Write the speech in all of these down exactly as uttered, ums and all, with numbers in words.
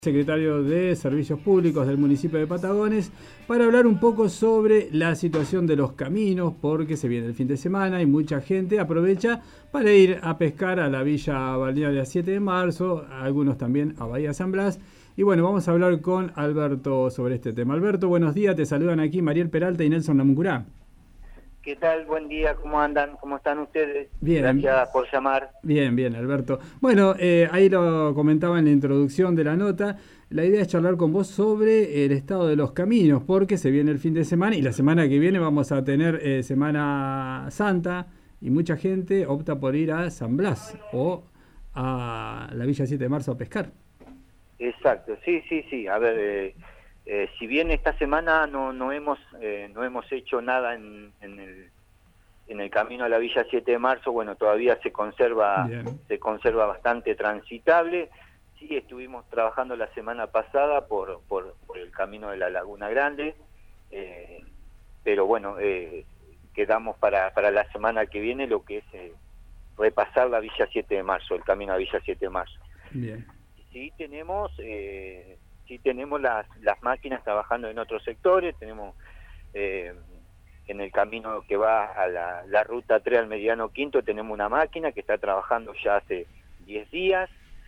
Secretario de Servicios Públicos del municipio de Patagones, para hablar un poco sobre la situación de los caminos, porque se viene el fin de semana y mucha gente aprovecha para ir a pescar a la Villa Balnearia siete de marzo, algunos también a Bahía San Blas. Y bueno, vamos a hablar con Alberto sobre este tema. Alberto, buenos días, te saludan aquí Mariel Peralta y Nelson Namuncurá. ¿Qué tal? Buen día, ¿cómo andan? ¿Cómo están ustedes? Bien. Gracias por llamar. Bien, bien, Alberto. Bueno, eh, ahí lo comentaba en la introducción de la nota. La idea es charlar con vos sobre el estado de los caminos, porque se viene el fin de semana y la semana que viene vamos a tener eh, Semana Santa y mucha gente opta por ir a San Blas o a la Villa siete de marzo a pescar. Exacto, sí, sí, sí. A ver, eh, eh, si bien esta semana no no hemos eh, no hemos hecho nada en, en el en el camino a la Villa siete de marzo, bueno, todavía se conserva Bien. se conserva bastante transitable. Sí, estuvimos trabajando la semana pasada por por, por el camino de la Laguna Grande, eh, pero bueno, eh, quedamos para para la semana que viene lo que es eh, repasar la Villa siete de marzo, el camino a Villa siete de marzo. Bien. Sí tenemos eh, sí tenemos las las máquinas trabajando en otros sectores, tenemos eh, en el camino que va a la, la ruta tres al Meridiano Quinto tenemos una máquina que está trabajando ya hace diez días,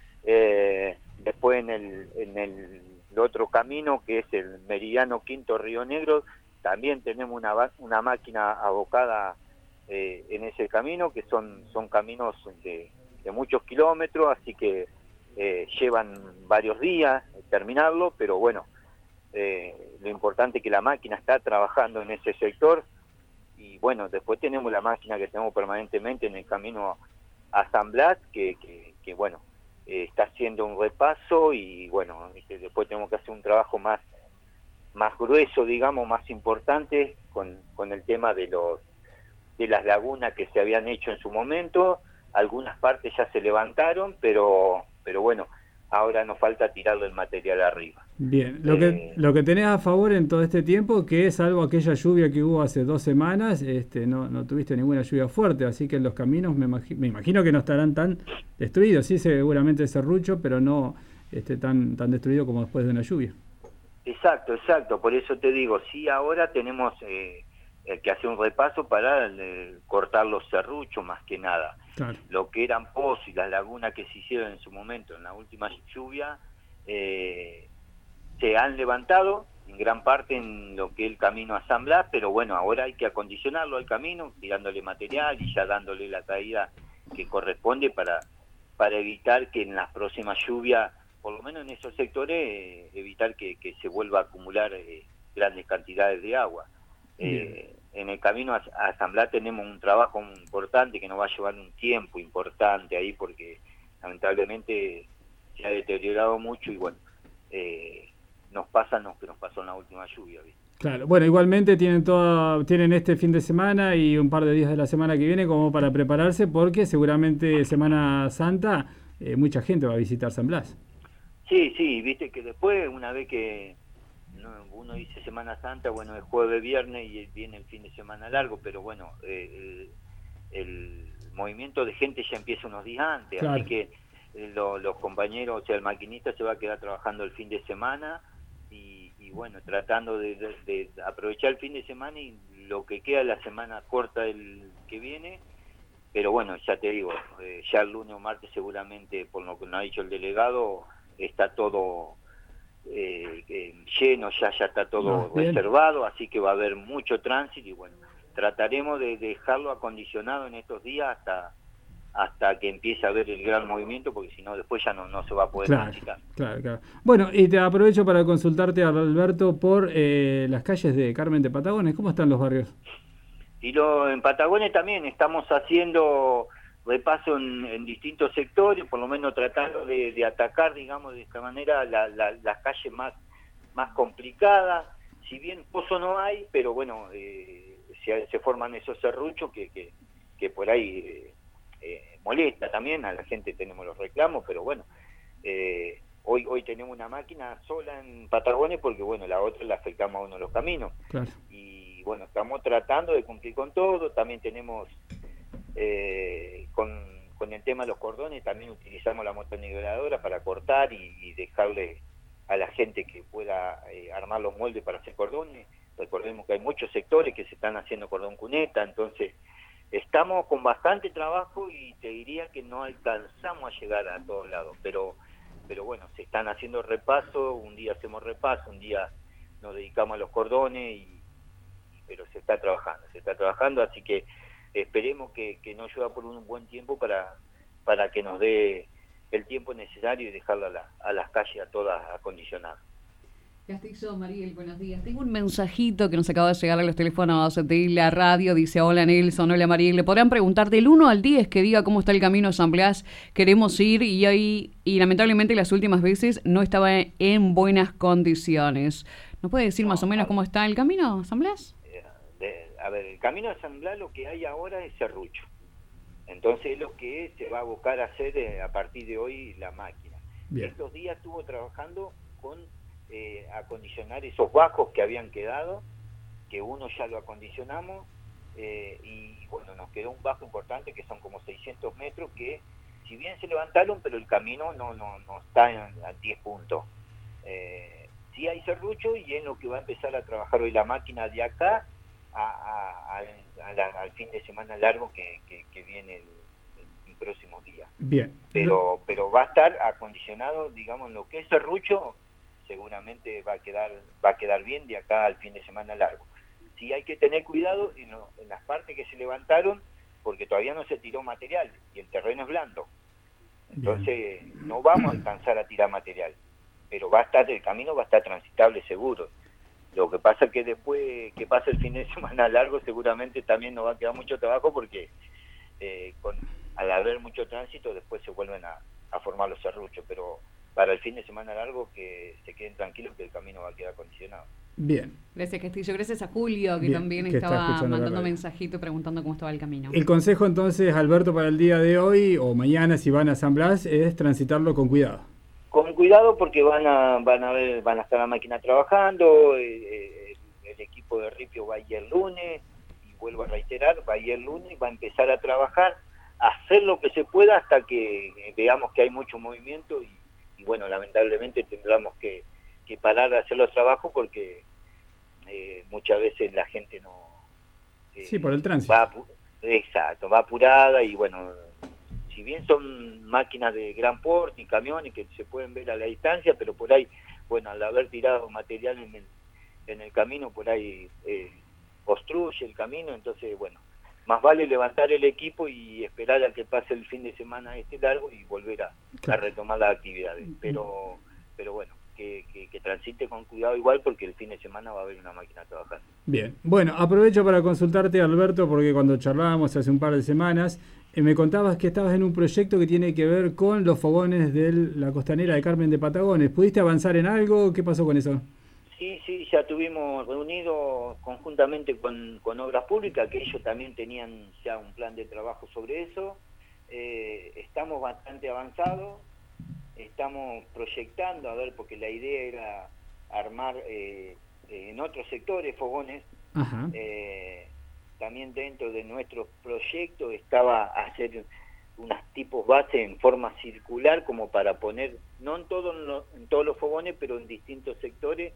eh, después en el en el, el otro camino que es el Meridiano Quinto Río Negro también tenemos una una máquina abocada eh, en ese camino, que son son caminos de, de muchos kilómetros, así que Eh, llevan varios días terminarlo, pero bueno, eh, lo importante es que la máquina está trabajando en ese sector. Y bueno, después tenemos la máquina que tenemos permanentemente en el camino a San Blas, que, que, que bueno, eh, está haciendo un repaso y bueno, este, después tenemos que hacer un trabajo más más grueso, digamos, más importante con, con el tema de los de las lagunas que se habían hecho en su momento. Algunas partes ya se levantaron, pero pero bueno, ahora nos falta tirarle el material arriba. Bien, lo que Eh, lo que tenés a favor en todo este tiempo, que es salvo aquella lluvia que hubo hace dos semanas, este, no, no tuviste ninguna lluvia fuerte, así que los caminos me, imagi me imagino que no estarán tan destruidos, sí, seguramente serrucho, pero no este, tan, tan destruido como después de una lluvia. exacto, exacto, por eso te digo, sí, ahora tenemos eh, eh, que hacer un repaso para eh, cortar los serruchos más que nada. Claro. Lo que eran pozos y las lagunas que se hicieron en su momento en la última lluvia eh, se han levantado en gran parte en lo que es el camino a San Blas, pero bueno, ahora hay que acondicionarlo al camino, tirándole material y ya dándole la caída que corresponde para, para evitar que en las próximas lluvias, por lo menos en esos sectores, eh, evitar que, que se vuelva a acumular eh, grandes cantidades de agua. Eh, en el camino a, a San Blas tenemos un trabajo importante que nos va a llevar un tiempo importante ahí, porque lamentablemente se ha deteriorado mucho y bueno, eh, nos pasa lo que nos pasó en la última lluvia, ¿viste? Claro, bueno, igualmente tienen toda, tienen este fin de semana y un par de días de la semana que viene como para prepararse, porque seguramente Semana Santa eh, mucha gente va a visitar San Blas. Sí, sí, viste que después, una vez que no, uno dice Semana Santa, bueno, es jueves, viernes y viene el fin de semana largo, pero bueno, eh, el, el movimiento de gente ya empieza unos días antes, Claro. así que eh, lo, los compañeros, o sea, el maquinista se va a quedar trabajando el fin de semana y, y bueno, tratando de, de, de aprovechar el fin de semana y lo que queda la semana corta del que viene. Pero bueno, ya te digo, eh, ya el lunes o martes seguramente, por lo que nos ha dicho el delegado, está todo eh, eh, lleno, ya ya está todo Ah, bien. reservado, así que va a haber mucho tránsito y bueno, trataremos de dejarlo acondicionado en estos días hasta hasta que empiece a haber el gran movimiento, porque si no después ya no, no se va a poder Claro, transitar. claro, claro. Bueno, y te aprovecho para consultarte, Alberto, por eh, las calles de Carmen de Patagones. ¿Cómo están los barrios? Y lo, en Patagones también estamos haciendo repaso en, en distintos sectores, por lo menos tratando de, de atacar, digamos, de esta manera la, la, las calles más, más complicadas. Si bien pozo no hay, pero bueno, eh, se, se forman esos serruchos que, que, que por ahí eh, eh, molesta también, a la gente tenemos los reclamos, pero bueno, eh, hoy hoy tenemos una máquina sola en Patagones porque bueno, la otra la afectamos a uno de los caminos. Claro. Y bueno, estamos tratando de cumplir con todo. También tenemos eh, con, con el tema de los cordones, también utilizamos la motoniveladora para cortar y, y dejarle a la gente que pueda eh, armar los moldes para hacer cordones. Recordemos que hay muchos sectores que se están haciendo cordón cuneta, entonces estamos con bastante trabajo y te diría que no alcanzamos a llegar a todos lados, pero pero bueno, se están haciendo repasos, un día hacemos repaso, un día nos dedicamos a los cordones, y, pero se está trabajando, se está trabajando, así que esperemos que, que nos llueva por un buen tiempo para, para que nos dé el tiempo necesario y dejarla a, la, a las calles a todas acondicionadas. Castillo, Mariel, buenos días. Tengo un mensajito que nos acaba de llegar a los teléfonos de la radio. Dice, hola Nelson, hola Mariel. Le podrán preguntar del uno al diez que diga cómo está el camino a San Blas. Queremos ir y ahí y lamentablemente las últimas veces no estaba en buenas condiciones. ¿Nos puede decir no, más o menos cómo está el camino a San Blas? Eh, de, a ver, el camino a San Blas lo que hay ahora es serrucho. Entonces es lo que se va a buscar hacer eh, a partir de hoy la máquina. Bien. Estos días estuvo trabajando con Eh, acondicionar esos bajos que habían quedado, que uno ya lo acondicionamos, eh, y bueno, nos quedó un bajo importante que son como seiscientos metros, que si bien se levantaron, pero el camino no no no está en, a diez puntos. Eh, sí hay serrucho, y es lo que va a empezar a trabajar hoy la máquina de acá a, a, a, a la, al fin de semana largo que, que, que viene el, el, el próximo día. Bien. Pero, pero va a estar acondicionado, digamos, lo que es serrucho, seguramente va a quedar va a quedar bien de acá al fin de semana largo. Sí hay que tener cuidado en, lo, en las partes que se levantaron, porque todavía no se tiró material y el terreno es blando. Entonces bien. No vamos a alcanzar a tirar material, pero va a estar el camino va a estar transitable seguro. Lo que pasa es que después que pase el fin de semana largo seguramente también nos va a quedar mucho trabajo, porque eh, con, al haber mucho tránsito después se vuelven a, a formar los serruchos, pero para el fin de semana largo que se queden tranquilos que el camino va a quedar acondicionado. Bien. Gracias Castillo, gracias a Julio que Bien, también que estaba está mandando mensajito preguntando cómo estaba el camino. El consejo entonces, Alberto, para el día de hoy o mañana si van a San Blas es transitarlo con cuidado. Con cuidado porque van a van a ver van a estar la máquina trabajando, eh, el equipo de Ripio va a ir el lunes, y vuelvo a reiterar, va a ir el lunes, va a empezar a trabajar, a hacer lo que se pueda hasta que veamos que hay mucho movimiento, y y bueno, lamentablemente tendremos que, que parar de hacer los trabajos porque eh, muchas veces la gente no... Eh, sí, por el tránsito. Va, exacto, va apurada, y bueno, si bien son máquinas de gran porte y camiones que se pueden ver a la distancia, pero por ahí, bueno, al haber tirado material en el, en el camino, por ahí eh, obstruye el camino, entonces, bueno, más vale levantar el equipo y esperar a que pase el fin de semana este largo y volver a, claro. a retomar las actividades. Pero pero bueno, que, que, que transite con cuidado igual, porque el fin de semana va a haber una máquina trabajando. Bien, bueno, aprovecho para consultarte, Alberto, porque cuando charlábamos hace un par de semanas, eh, me contabas que estabas en un proyecto que tiene que ver con los fogones de la costanera de Carmen de Patagones. ¿Pudiste avanzar en algo? ¿Qué pasó con eso? Sí, sí, ya tuvimos reunido conjuntamente con, con Obras Públicas, que ellos también tenían ya un plan de trabajo sobre eso. Eh, estamos bastante avanzados, estamos proyectando, a ver, porque la idea era armar eh, en otros sectores fogones. Ajá. Eh, también dentro de nuestro proyecto estaba hacer unas tipos base en forma circular, como para poner, no en, todo, no, en todos los fogones, pero en distintos sectores,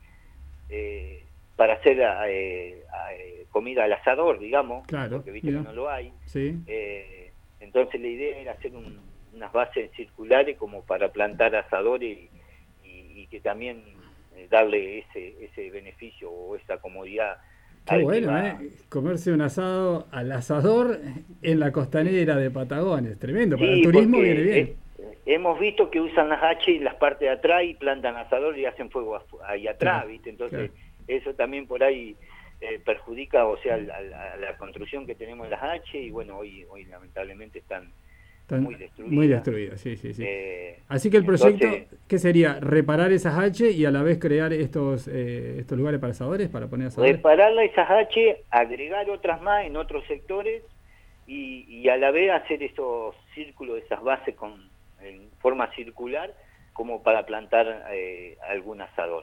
Eh, para hacer eh, eh, comida al asador, digamos, claro, porque viste mira. que no lo hay. Sí. Eh, entonces la idea era hacer un, unas bases circulares como para plantar asadores y, y, y que también eh, darle ese ese beneficio o esa comodidad. Qué bueno, ¿eh? Comerse un asado al asador en la costanera de Patagones, tremendo, sí, para el turismo viene bien. Eh, hemos visto que usan las H y las partes de atrás y plantan asador y hacen fuego ahí atrás, claro, ¿viste? Entonces, claro. Eso también por ahí eh, perjudica, o sea, a la, a la construcción que tenemos en las H, y bueno, hoy hoy lamentablemente están, están muy destruidas. Muy destruidas, sí, sí, sí. Eh, Así que el proyecto, entonces, ¿qué sería? ¿Reparar esas H y a la vez crear estos eh, estos lugares para asadores, para poner asadores? Reparar esas H, agregar otras más en otros sectores y, y a la vez hacer esos círculos, esas bases con en forma circular, como para plantar eh, algún asador.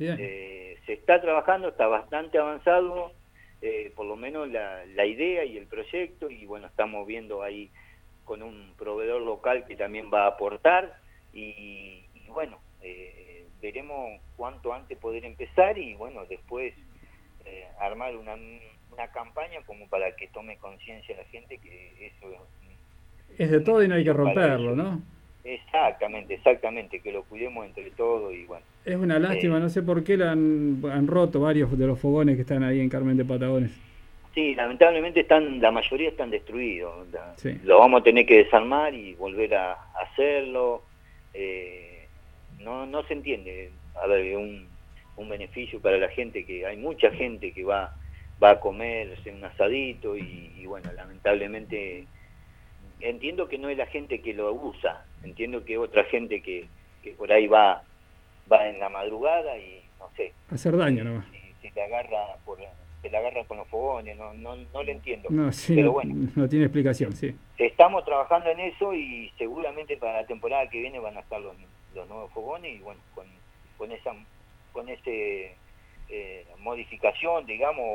Eh, se está trabajando, está bastante avanzado, eh, por lo menos la, la idea y el proyecto, y bueno, estamos viendo ahí con un proveedor local que también va a aportar, y, y bueno, eh, esperemos cuanto antes poder empezar y bueno, después eh, armar una, una campaña como para que tome conciencia la gente que eso es, es de todo y no hay que romperlo, ¿no? Exactamente, exactamente, que lo cuidemos entre todos y bueno. Es una lástima, eh, no sé por qué la han, han roto varios de los fogones que están ahí en Carmen de Patagones. Sí, lamentablemente están, la mayoría están destruidos. Sí. Lo vamos a tener que desarmar y volver a hacerlo. Eh, no, no se entiende. A ver, un, un beneficio para la gente, que hay mucha gente que va, va a comerse un asadito y, y bueno, lamentablemente entiendo que no es la gente que lo usa, entiendo que es otra gente que, que por ahí va, va en la madrugada y no sé. Hacer daño nomás. Si, si te agarra por se la agarra con los fogones, no, no, no le entiendo. No, sí, pero no, bueno, no tiene explicación, sí. Estamos trabajando en eso y seguramente para la temporada que viene van a estar los, los nuevos fogones y bueno, con, con esa con ese eh, modificación, digamos,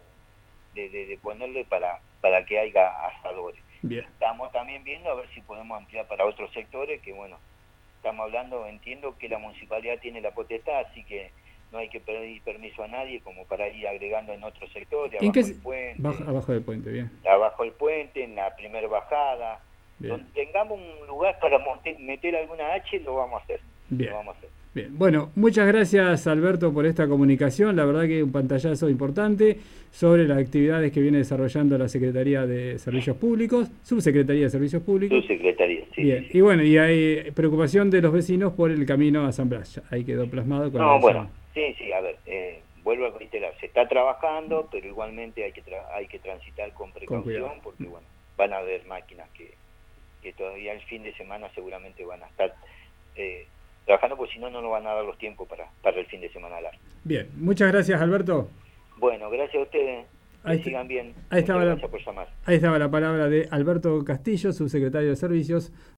de, de, de ponerle para, para que haya asadores. Bien. Estamos también viendo a ver si podemos ampliar para otros sectores, que bueno, estamos hablando, entiendo que la municipalidad tiene la potestad, así que no hay que pedir permiso a nadie como para ir agregando en otros sectores, ¿En abajo qué del puente, bajo, abajo del puente, bien. Abajo del puente, en la primera bajada, bien. Donde tengamos un lugar para meter alguna H, lo vamos a hacer. Bien. Lo vamos a hacer. Bien, bueno, muchas gracias Alberto por esta comunicación, la verdad que un pantallazo importante sobre las actividades que viene desarrollando la Secretaría de Servicios Públicos, Subsecretaría de Servicios Públicos. Subsecretaría, sí. Bien, sí, sí. Y bueno, y hay preocupación de los vecinos por el camino a San Blas, ahí quedó plasmado con No, la bueno, sí, sí, a ver, eh, vuelvo a reiterar, se está trabajando, pero igualmente hay que tra hay que transitar con precaución, con porque bueno, van a haber máquinas que, que todavía el fin de semana seguramente van a estar eh, trabajando, porque si no, no nos van a dar los tiempos para, para el fin de semana largo. Bien, muchas gracias Alberto. Bueno, gracias a ustedes, que ahí sigan bien. Ahí estaba, la, por llamar. ahí estaba la palabra de Alberto Castillo, subsecretario de Servicios